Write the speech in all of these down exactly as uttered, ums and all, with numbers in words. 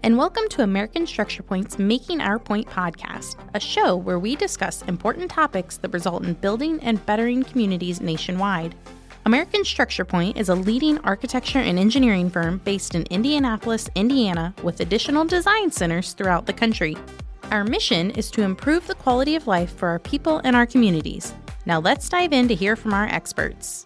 and welcome to American Structure Point's Making Our Point podcast, a show where we discuss important topics that result in building and bettering communities nationwide. American Structure Point is a leading architecture and engineering firm based in Indianapolis, Indiana, with additional design centers throughout the country. Our mission is to improve the quality of life for our people and our communities. Now let's dive in to hear from our experts.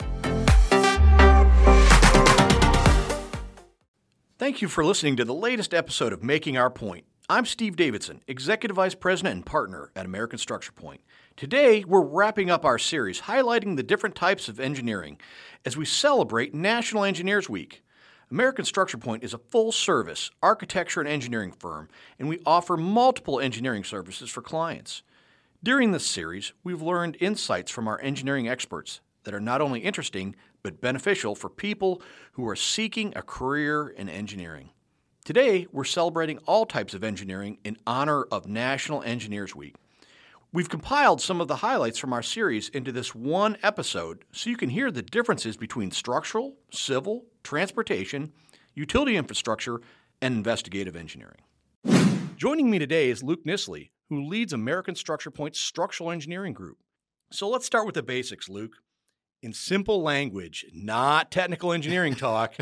Thank you for listening to the latest episode of Making Our Point. I'm Steve Davidson, Executive Vice President and Partner at American Structure Point. Today, we're wrapping up our series highlighting the different types of engineering as we celebrate National Engineers Week. American Structure Point is a full-service architecture and engineering firm, and we offer multiple engineering services for clients. During this series, we've learned insights from our engineering experts that are not only interesting, but beneficial for people who are seeking a career in engineering. Today, we're celebrating all types of engineering in honor of National Engineers Week. We've compiled some of the highlights from our series into this one episode so you can hear the differences between structural, civil, transportation, utility infrastructure, and investigative engineering. Joining me today is Luke Nisley, who leads American Structure Point's structural engineering group. So let's start with the basics, Luke. In simple language, not technical engineering talk,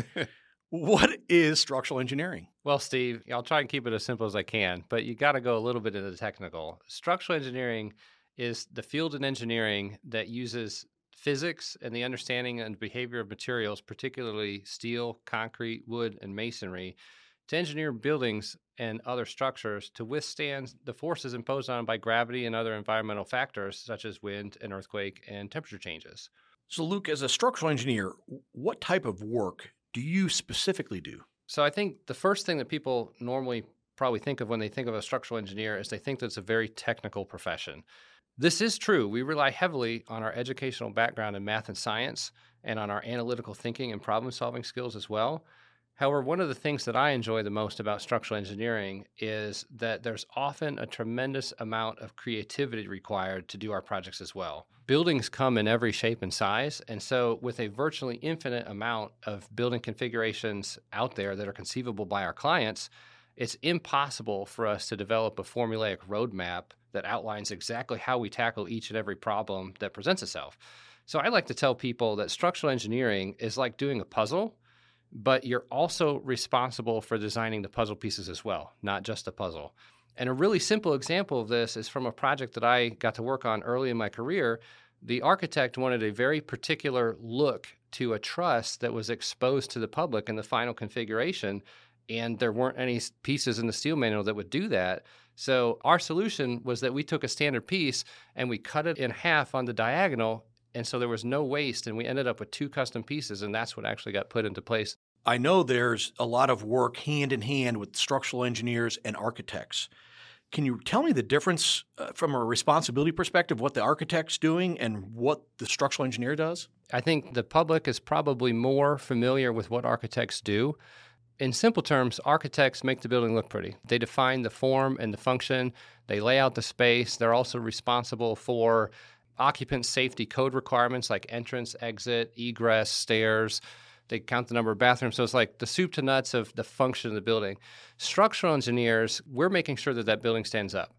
what is structural engineering? Well, Steve, I'll try and keep it as simple as I can, but you got to go a little bit into the technical. Structural engineering is the field in engineering that uses physics and the understanding and behavior of materials, particularly steel, concrete, wood, and masonry, to engineer buildings and other structures to withstand the forces imposed on them by gravity and other environmental factors such as wind and earthquake and temperature changes. So, Luke, as a structural engineer, what type of work do you specifically do? So I think the first thing that people normally probably think of when they think of a structural engineer is they think that it's a very technical profession. This is true. We rely heavily on our educational background in math and science and on our analytical thinking and problem-solving skills as well. However, one of the things that I enjoy the most about structural engineering is that there's often a tremendous amount of creativity required to do our projects as well. Buildings come in every shape and size, and so with a virtually infinite amount of building configurations out there that are conceivable by our clients, it's impossible for us to develop a formulaic roadmap that outlines exactly how we tackle each and every problem that presents itself. So I like to tell people that structural engineering is like doing a puzzle, but you're also responsible for designing the puzzle pieces as well, not just the puzzle. And a really simple example of this is from a project that I got to work on early in my career. The architect wanted a very particular look to a truss that was exposed to the public in the final configuration, and there weren't any pieces in the steel manual that would do that. So our solution was that we took a standard piece and we cut it in half on the diagonal, and so there was no waste, and we ended up with two custom pieces, and that's what actually got put into place. I know there's a lot of work hand in hand with structural engineers and architects. Can you tell me the difference uh, from a responsibility perspective, what the architect's doing and what the structural engineer does? I think the public is probably more familiar with what architects do. In simple terms, architects make the building look pretty. They define the form and the function. They lay out the space. They're also responsible for occupant safety code requirements like entrance, exit, egress, stairs. They count the number of bathrooms. So it's like the soup to nuts of the function of the building. Structural engineers, we're making sure that that building stands up.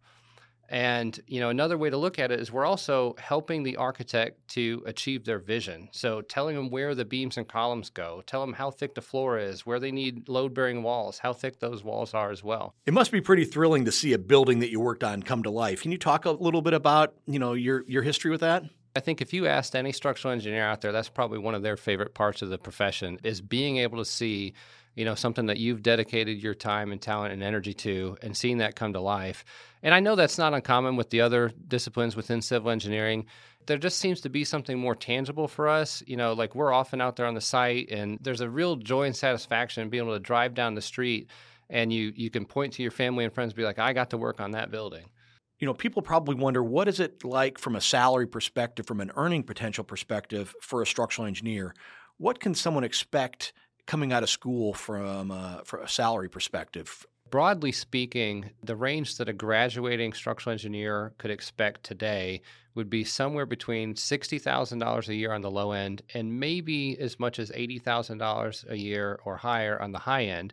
And, you know, another way to look at it is we're also helping the architect to achieve their vision. So telling them where the beams and columns go, tell them how thick the floor is, where they need load-bearing walls, how thick those walls are as well. It must be pretty thrilling to see a building that you worked on come to life. Can you talk a little bit about, you know, your your history with that? I think if you asked any structural engineer out there, that's probably one of their favorite parts of the profession is being able to see, you know, something that you've dedicated your time and talent and energy to and seeing that come to life. And I know that's not uncommon with the other disciplines within civil engineering. There just seems to be something more tangible for us. You know, like we're often out there on the site and there's a real joy and satisfaction in being able to drive down the street and you you can point to your family and friends and be like, I got to work on that building. You know, people probably wonder, what is it like from a salary perspective, from an earning potential perspective for a structural engineer? What can someone expect coming out of school from a, from a salary perspective? Broadly speaking, the range that a graduating structural engineer could expect today would be somewhere between sixty thousand dollars a year on the low end and maybe as much as eighty thousand dollars a year or higher on the high end.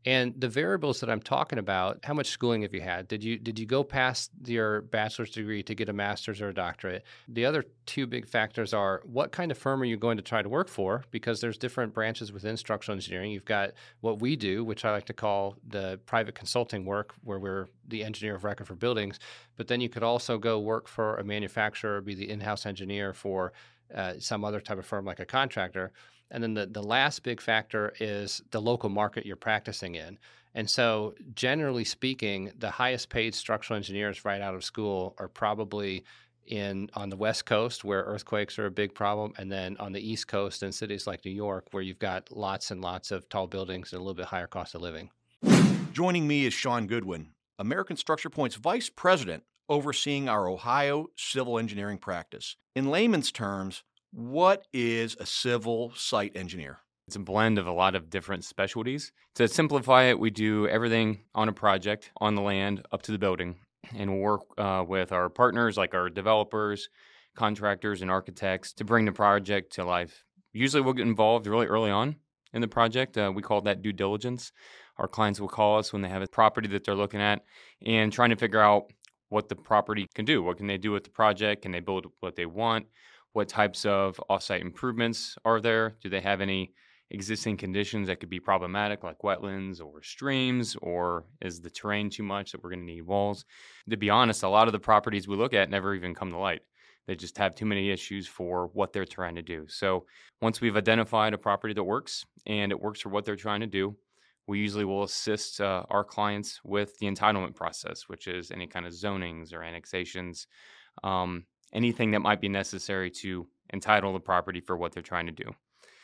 And the variables that I'm talking about, how much schooling have you had? Did you did you go past your bachelor's degree to get a master's or a doctorate? The other two big factors are what kind of firm are you going to try to work for? Because there's different branches within structural engineering. You've got what we do, which I like to call the private consulting work, where we're the engineer of record for buildings. But then you could also go work for a manufacturer, be the in-house engineer for uh, some other type of firm like a contractor. And then the, the last big factor is the local market you're practicing in. And so generally speaking, the highest paid structural engineers right out of school are probably in on the West Coast, where earthquakes are a big problem, and then on the East Coast in cities like New York, where you've got lots and lots of tall buildings and a little bit higher cost of living. Joining me is Sean Goodwin, American Structure Point's Vice President overseeing our Ohio civil engineering practice. In layman's terms, what is a civil site engineer? It's a blend of a lot of different specialties. To simplify it, we do everything on a project, on the land, up to the building. And we'll work uh, with our partners, like our developers, contractors, and architects to bring the project to life. Usually we'll get involved really early on in the project. Uh, we call that due diligence. Our clients will call us when they have a property that they're looking at and trying to figure out what the property can do. What can they do with the project? Can they build what they want? What types of offsite improvements are there? Do they have any existing conditions that could be problematic, like wetlands or streams, or is the terrain too much that we're going to need walls? To be honest, a lot of the properties we look at never even come to light. They just have too many issues for what they're trying to do. So once we've identified a property that works and it works for what they're trying to do, we usually will assist uh, our clients with the entitlement process, which is any kind of zonings or annexations, um, anything that might be necessary to entitle the property for what they're trying to do.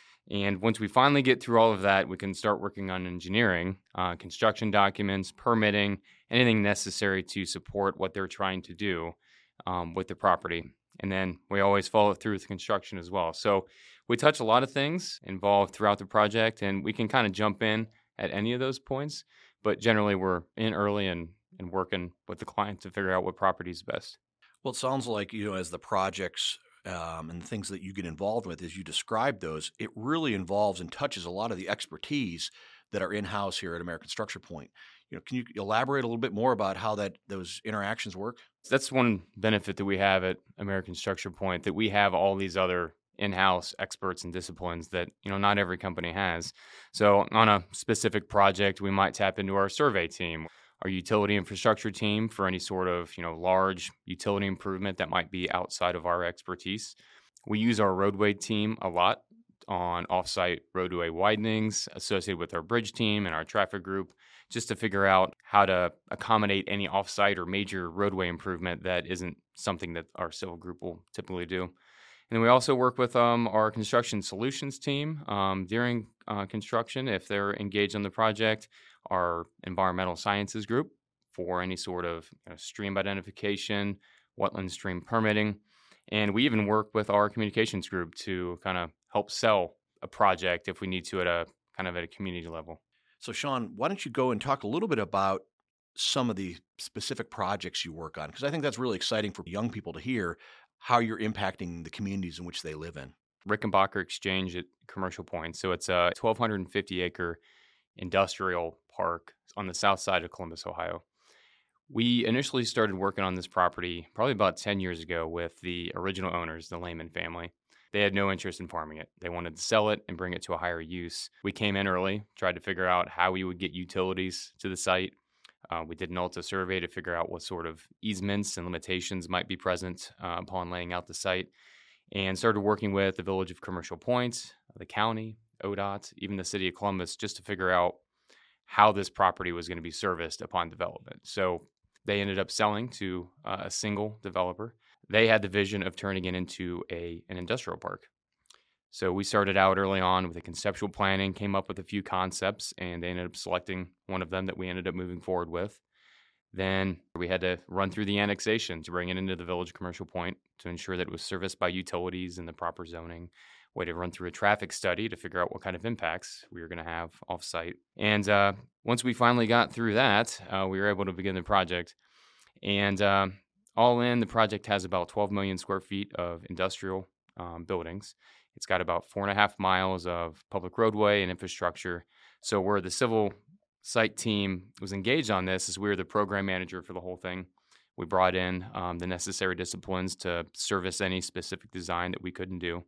And once we finally get through all of that, we can start working on engineering, uh, construction documents, permitting, anything necessary to support what they're trying to do um, with the property. And then we always follow through with construction as well. So we touch a lot of things involved throughout the project, and we can kind of jump in at any of those points. But generally, we're in early and, and working with the client to figure out what property is best. Well, it sounds like, you know, as the projects um, and the things that you get involved with, as you describe those, it really involves and touches a lot of the expertise that are in-house here at American Structure Point. You know, can you elaborate a little bit more about how that those interactions work? That's one benefit that we have at American Structure Point, that we have all these other in-house experts and disciplines that, you know, not every company has. So on a specific project, we might tap into our survey team, our utility infrastructure team for any sort of, you know, large utility improvement that might be outside of our expertise. We use our roadway team a lot on offsite roadway widenings associated with our bridge team and our traffic group, just to figure out how to accommodate any offsite or major roadway improvement that isn't something that our civil group will typically do. And then we also work with um, our construction solutions team um, during uh, construction if they're engaged on the project, our environmental sciences group for any sort of, you know, stream identification, wetland stream permitting. And we even work with our communications group to kind of help sell a project if we need to at a kind of at a community level. So, Sean, why don't you go and talk a little bit about some of the specific projects you work on? Because I think that's really exciting for young people to hear how you're impacting the communities in which they live in. Rickenbacker Exchange at Commercial Point. So it's a twelve fifty acre industrial park on the south side of Columbus, Ohio. We initially started working on this property probably about ten years ago with the original owners, the Lehman family. They had no interest in farming it. They wanted to sell it and bring it to a higher use. We came in early, tried to figure out how we would get utilities to the site. Uh, we did an ALTA survey to figure out what sort of easements and limitations might be present uh, upon laying out the site, and started working with the Village of Commercial Point, the county, O D O T, even the city of Columbus, just to figure out how this property was going to be serviced upon development. So they ended up selling to uh, a single developer. They had the vision of turning it into a an industrial park. So we started out early on with a conceptual planning, came up with a few concepts, and they ended up selecting one of them that we ended up moving forward with. Then we had to run through the annexation to bring it into the Village Commercial Point to ensure that it was serviced by utilities and the proper zoning. We had to run through a traffic study to figure out what kind of impacts we were going to have off-site. And uh, once we finally got through that, uh, we were able to begin the project. And uh, all in, the project has about twelve million square feet of industrial um, buildings. It's got about four and a half miles of public roadway and infrastructure. So we're the civil site team was engaged on this, as we were the program manager for the whole thing. We brought in um, the necessary disciplines to service any specific design that we couldn't do.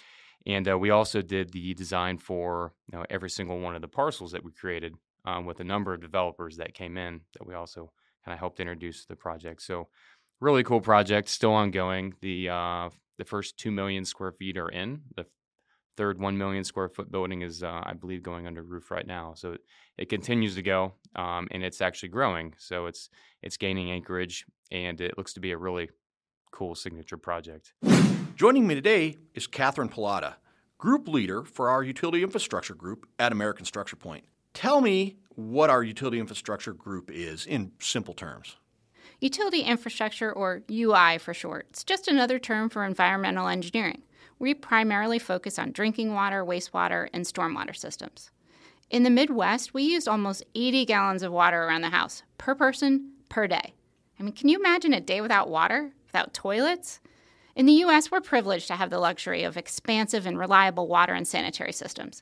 And uh, we also did the design for you know, every single one of the parcels that we created um, with a number of developers that came in that we also kind of helped introduce to the project. So really cool project, still ongoing. The uh, the first two million square feet are in. The third one million square foot building is, uh, I believe, going under roof right now. So it, it continues to go, um, and it's actually growing. So it's it's gaining anchorage, and it looks to be a really cool signature project. Joining me today is Catherine Pallotta, Group Leader for our Utility Infrastructure Group at American Structure Point. Tell me what our Utility Infrastructure Group is in simple terms. Utility infrastructure, or U I for short, it's just another term for environmental engineering. We primarily focus on drinking water, wastewater, and stormwater systems. In the Midwest, we used almost eighty gallons of water around the house, per person, per day. I mean, can you imagine a day without water, without toilets? In the U S, we're privileged to have the luxury of expansive and reliable water and sanitary systems.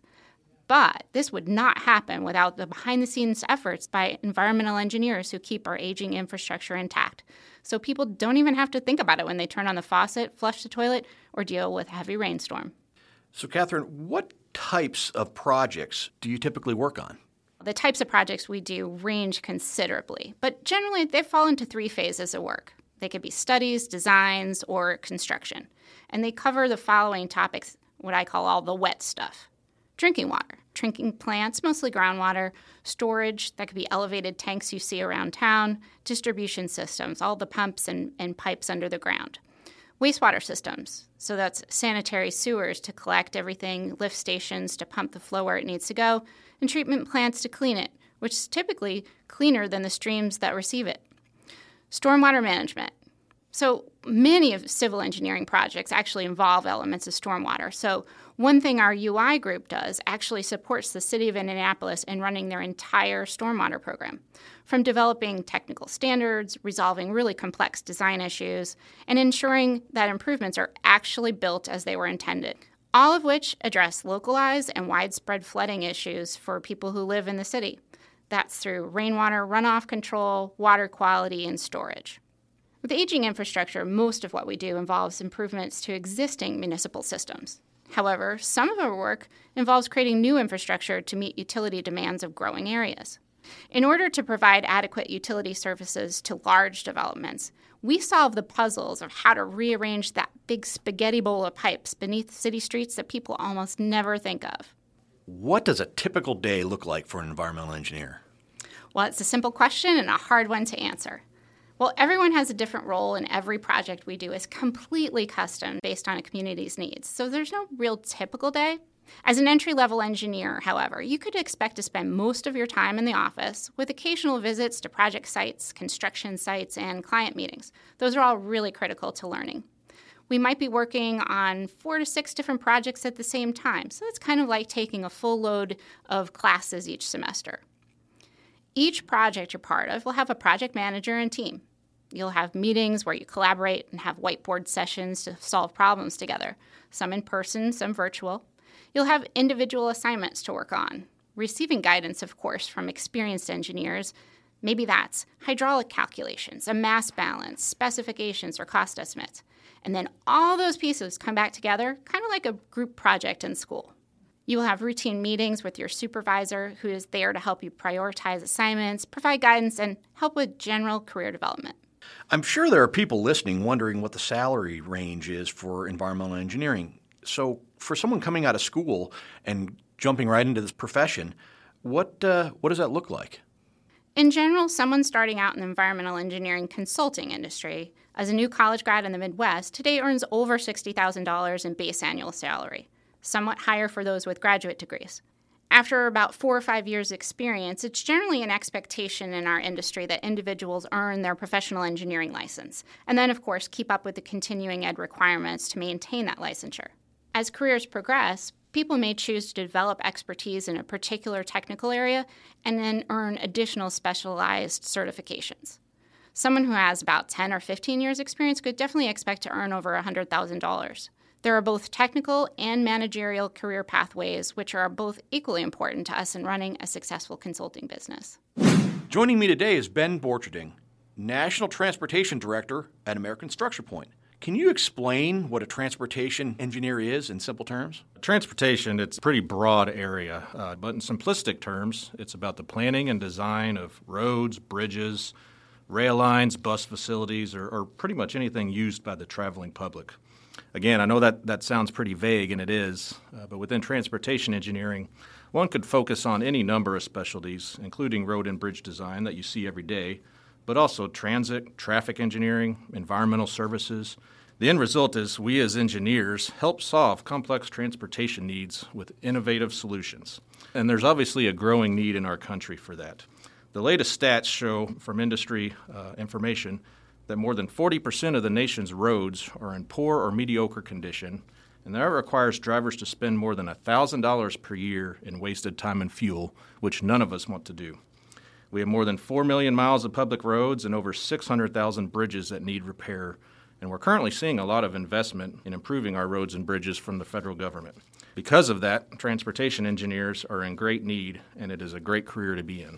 But this would not happen without the behind-the-scenes efforts by environmental engineers who keep our aging infrastructure intact. So people don't even have to think about it when they turn on the faucet, flush the toilet, or deal with a heavy rainstorm. So, Catherine, what types of projects do you typically work on? The types of projects we do range considerably, but generally they fall into three phases of work. They could be studies, designs, or construction. And they cover the following topics, what I call all the wet stuff. Drinking water, drinking plants, mostly groundwater, storage, that could be elevated tanks you see around town, distribution systems, all the pumps and, and pipes under the ground. Wastewater systems, so that's sanitary sewers to collect everything, lift stations to pump the flow where it needs to go, and treatment plants to clean it, which is typically cleaner than the streams that receive it. Stormwater management. So many of civil engineering projects actually involve elements of stormwater. So one thing our U I group does actually supports the city of Indianapolis in running their entire stormwater program, from developing technical standards, resolving really complex design issues, and ensuring that improvements are actually built as they were intended, all of which address localized and widespread flooding issues for people who live in the city. That's through rainwater runoff control, water quality, and storage. With aging infrastructure, most of what we do involves improvements to existing municipal systems. However, some of our work involves creating new infrastructure to meet utility demands of growing areas. In order to provide adequate utility services to large developments, we solve the puzzles of how to rearrange that big spaghetti bowl of pipes beneath city streets that people almost never think of. What does a typical day look like for an environmental engineer? Well, it's a simple question and a hard one to answer. Well, everyone has a different role, and every project we do is completely custom based on a community's needs. So there's no real typical day. As an entry-level engineer, however, you could expect to spend most of your time in the office with occasional visits to project sites, construction sites, and client meetings. Those are all really critical to learning. We might be working on four to six different projects at the same time, so it's kind of like taking a full load of classes each semester. Each project you're part of will have a project manager and team. You'll have meetings where you collaborate and have whiteboard sessions to solve problems together, some in person, some virtual. You'll have individual assignments to work on, receiving guidance, of course, from experienced engineers. Maybe that's hydraulic calculations, a mass balance, specifications, or cost estimates. And then all those pieces come back together, kind of like a group project in school. You will have routine meetings with your supervisor, who is there to help you prioritize assignments, provide guidance, and help with general career development. I'm sure there are people listening wondering what the salary range is for environmental engineering. So for someone coming out of school and jumping right into this profession, what uh, what does that look like? In general, someone starting out in the environmental engineering consulting industry as a new college grad in the Midwest today earns over sixty thousand dollars in base annual salary, somewhat higher for those with graduate degrees. After about four or five years' experience, it's generally an expectation in our industry that individuals earn their professional engineering license, and then, of course, keep up with the continuing ed requirements to maintain that licensure. As careers progress, people may choose to develop expertise in a particular technical area and then earn additional specialized certifications. Someone who has about ten or fifteen years' experience could definitely expect to earn over one hundred thousand dollars. There are both technical and managerial career pathways, which are both equally important to us in running a successful consulting business. Joining me today is Ben Borcherding, National Transportation Director at American Structure Point. Can you explain what a transportation engineer is in simple terms? Transportation, it's a pretty broad area, uh, but in simplistic terms, it's about the planning and design of roads, bridges, rail lines, bus facilities, or, or pretty much anything used by the traveling public. Again, I know that, that sounds pretty vague, and it is, uh, but within transportation engineering, one could focus on any number of specialties, including road and bridge design that you see every day, but also transit, traffic engineering, environmental services. The end result is we as engineers help solve complex transportation needs with innovative solutions. And there's obviously a growing need in our country for that. The latest stats show from industry uh, information that more than forty percent of the nation's roads are in poor or mediocre condition, and that requires drivers to spend more than one thousand dollars per year in wasted time and fuel, which none of us want to do. We have more than four million miles of public roads and over six hundred thousand bridges that need repair, and we're currently seeing a lot of investment in improving our roads and bridges from the federal government. Because of that, transportation engineers are in great need, and it is a great career to be in.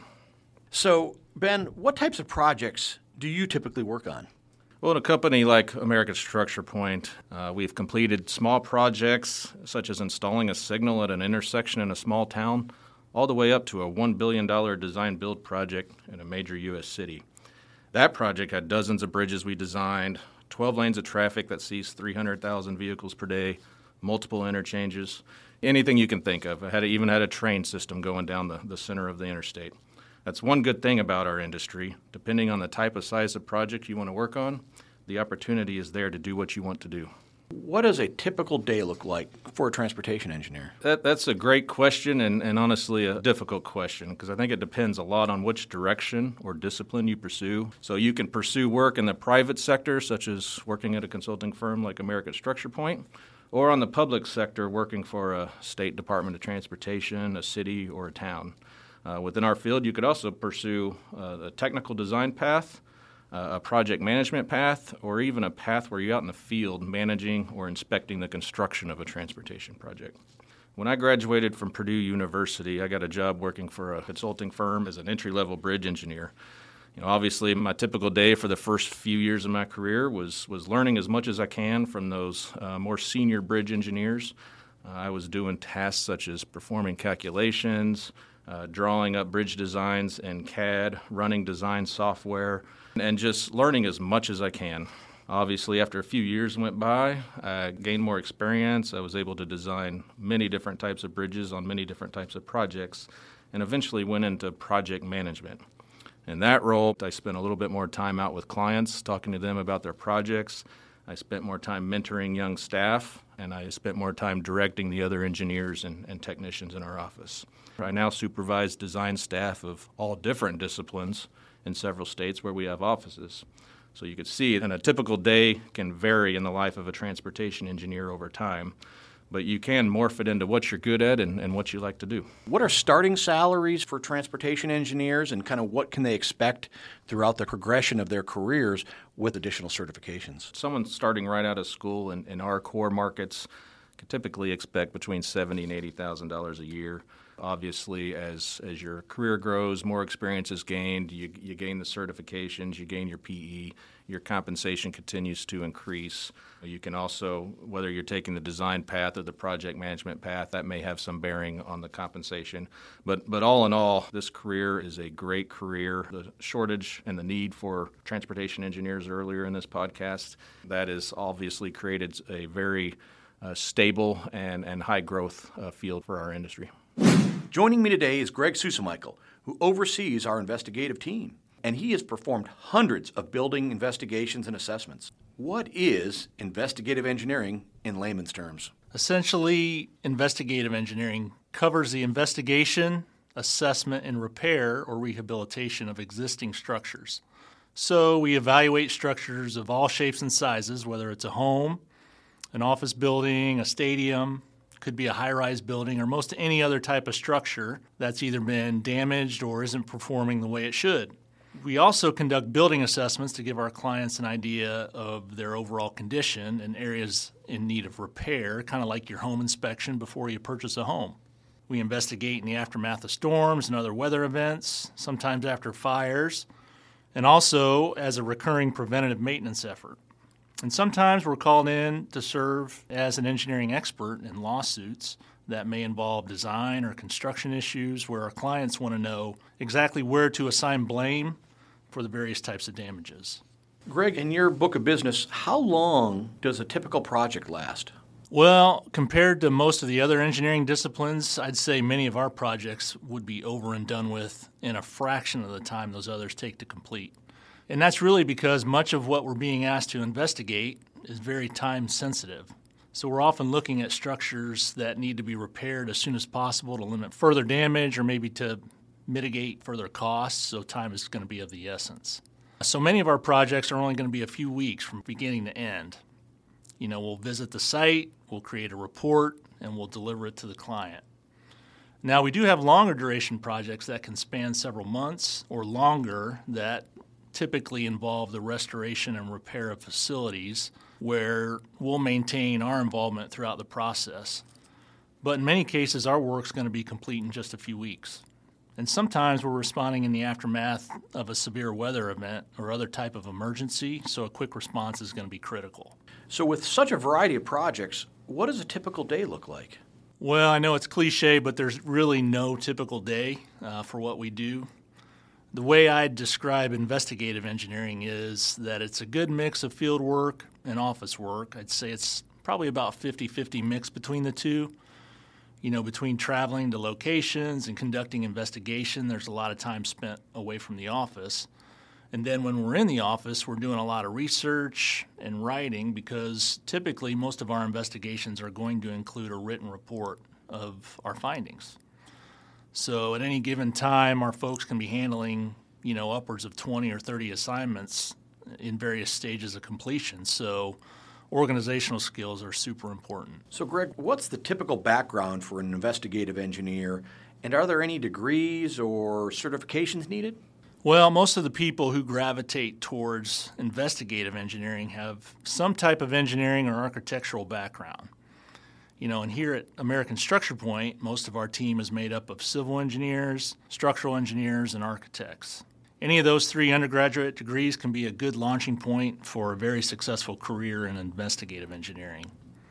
So, Ben, what types of projects do you typically work on? Well, in a company like American Structure Point, uh, we've completed small projects such as installing a signal at an intersection in a small town, all the way up to a one billion dollars design-build project in a major U S city. That project had dozens of bridges we designed, twelve lanes of traffic that sees three hundred thousand vehicles per day, multiple interchanges, anything you can think of. It had even had a train system going down the, the center of the interstate. That's one good thing about our industry. Depending on the type of size of project you want to work on, the opportunity is there to do what you want to do. What does a typical day look like for a transportation engineer? That, that's a great question and, and honestly a difficult question because I think it depends a lot on which direction or discipline you pursue. So you can pursue work in the private sector, such as working at a consulting firm like American Structure Point, or on the public sector working for a state department of transportation, a city, or a town. Uh, within our field, you could also pursue uh, a technical design path, uh, a project management path, or even a path where you're out in the field managing or inspecting the construction of a transportation project. When I graduated from Purdue University, I got a job working for a consulting firm as an entry-level bridge engineer. You know, obviously, my typical day for the first few years of my career was was learning as much as I can from those uh, more senior bridge engineers. Uh, I was doing tasks such as performing calculations, Uh, drawing up bridge designs in C A D, running design software, and just learning as much as I can. Obviously, after a few years went by, I gained more experience. I was able to design many different types of bridges on many different types of projects, and eventually went into project management. In that role, I spent a little bit more time out with clients, talking to them about their projects. I spent more time mentoring young staff, and I spent more time directing the other engineers and, and technicians in our office. I now supervise design staff of all different disciplines in several states where we have offices. So you could see that a typical day can vary in the life of a transportation engineer over time, but you can morph it into what you're good at and, and what you like to do. What are starting salaries for transportation engineers, and kind of what can they expect throughout the progression of their careers with additional certifications? Someone starting right out of school in, in our core markets can typically expect between seventy thousand dollars and eighty thousand dollars a year. Obviously, as as your career grows, more experience is gained, you, you gain the certifications, you gain your P E, your compensation continues to increase. You can also, whether you're taking the design path or the project management path, that may have some bearing on the compensation. But but all in all, this career is a great career. The shortage and the need for transportation engineers earlier in this podcast, that has obviously created a very uh, stable and, and high growth uh, field for our industry. Joining me today is Greg Susemichael, who oversees our investigative team, and he has performed hundreds of building investigations and assessments. What is investigative engineering in layman's terms? Essentially, investigative engineering covers the investigation, assessment, and repair or rehabilitation of existing structures. So we evaluate structures of all shapes and sizes, whether it's a home, an office building, a stadium, could be a high-rise building, or most any other type of structure that's either been damaged or isn't performing the way it should. We also conduct building assessments to give our clients an idea of their overall condition and areas in need of repair, kind of like your home inspection before you purchase a home. We investigate in the aftermath of storms and other weather events, sometimes after fires, and also as a recurring preventative maintenance effort. And sometimes we're called in to serve as an engineering expert in lawsuits that may involve design or construction issues where our clients want to know exactly where to assign blame for the various types of damages. Greg, in your book of business, how long does a typical project last? Well, compared to most of the other engineering disciplines, I'd say many of our projects would be over and done with in a fraction of the time those others take to complete. And that's really because much of what we're being asked to investigate is very time sensitive. So we're often looking at structures that need to be repaired as soon as possible to limit further damage or maybe to mitigate further costs, so time is going to be of the essence. So many of our projects are only going to be a few weeks from beginning to end. You know, we'll visit the site, we'll create a report, and we'll deliver it to the client. Now, we do have longer duration projects that can span several months or longer that typically involve the restoration and repair of facilities where we'll maintain our involvement throughout the process. But in many cases, our work's going to be complete in just a few weeks. And sometimes we're responding in the aftermath of a severe weather event or other type of emergency, so a quick response is going to be critical. So with such a variety of projects, what does a typical day look like? Well, I know it's cliche, but there's really no typical day uh, for what we do. The way I'd describe investigative engineering is that it's a good mix of field work and office work. I'd say it's probably about fifty-fifty mix between the two. You know, between traveling to locations and conducting investigation, there's a lot of time spent away from the office. And then when we're in the office, we're doing a lot of research and writing because typically most of our investigations are going to include a written report of our findings. So at any given time, our folks can be handling, you know, upwards of twenty or thirty assignments in various stages of completion. So organizational skills are super important. So Greg, what's the typical background for an investigative engineer, and are there any degrees or certifications needed? Well, most of the people who gravitate towards investigative engineering have some type of engineering or architectural background. You know, and here at American Structure Point, most of our team is made up of civil engineers, structural engineers, and architects. Any of those three undergraduate degrees can be a good launching point for a very successful career in investigative engineering.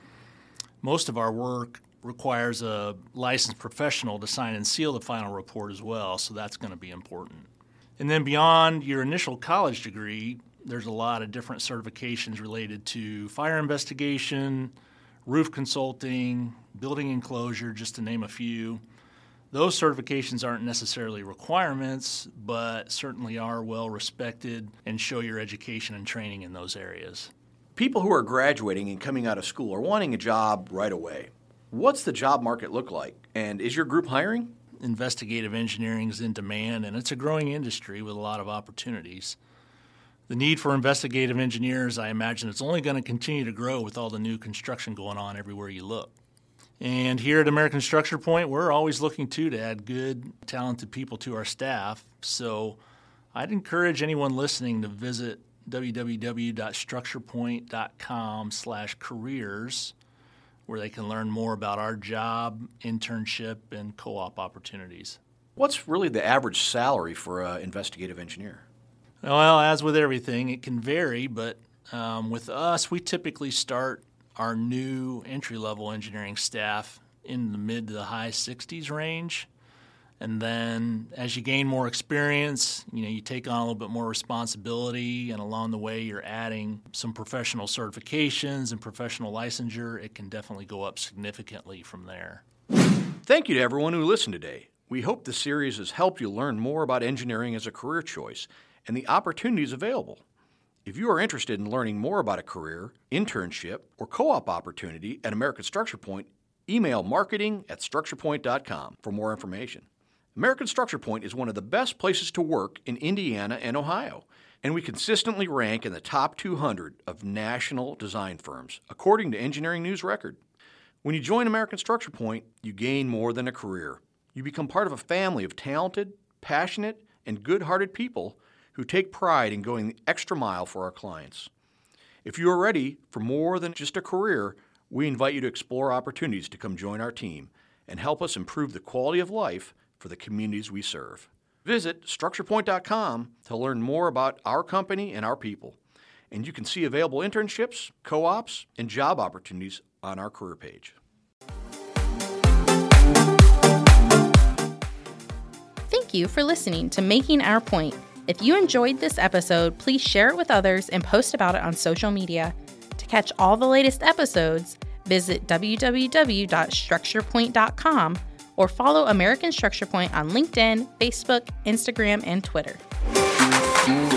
Most of our work requires a licensed professional to sign and seal the final report as well, so that's going to be important. And then beyond your initial college degree, there's a lot of different certifications related to fire investigation, roof consulting, building enclosure, just to name a few. Those certifications aren't necessarily requirements, but certainly are well respected and show your education and training in those areas. People who are graduating and coming out of school are wanting a job right away. What's the job market look like? And is your group hiring? Investigative engineering is in demand, and it's a growing industry with a lot of opportunities. The need for investigative engineers, I imagine, is only going to continue to grow with all the new construction going on everywhere you look. And here at American Structure Point, we're always looking, too, to add good, talented people to our staff. So I'd encourage anyone listening to visit w w w dot structurepoint dot com slash careers, where they can learn more about our job, internship, and co-op opportunities. What's really the average salary for an investigative engineer? Well, as with everything, it can vary, but um, with us, we typically start our new entry-level engineering staff in the mid to the high sixties range. And then as you gain more experience, you know, you take on a little bit more responsibility, and along the way you're adding some professional certifications and professional licensure. It can definitely go up significantly from there. Thank you to everyone who listened today. We hope this series has helped you learn more about engineering as a career choice and the opportunities available. If you are interested in learning more about a career, internship, or co-op opportunity at American Structure Point, email marketing at structure point dot com for more information. American Structure Point is one of the best places to work in Indiana and Ohio, and we consistently rank in the top two hundred of national design firms, according to Engineering News Record. When you join American Structure Point, you gain more than a career. You become part of a family of talented, passionate, and good-hearted people who take pride in going the extra mile for our clients. If you are ready for more than just a career, we invite you to explore opportunities to come join our team and help us improve the quality of life for the communities we serve. Visit structure point dot com to learn more about our company and our people. And you can see available internships, co-ops, and job opportunities on our career page. Thank you for listening to Making Our Point. If you enjoyed this episode, please share it with others and post about it on social media. To catch all the latest episodes, visit w w w dot structure point dot com or follow American Structure Point on LinkedIn, Facebook, Instagram, and Twitter.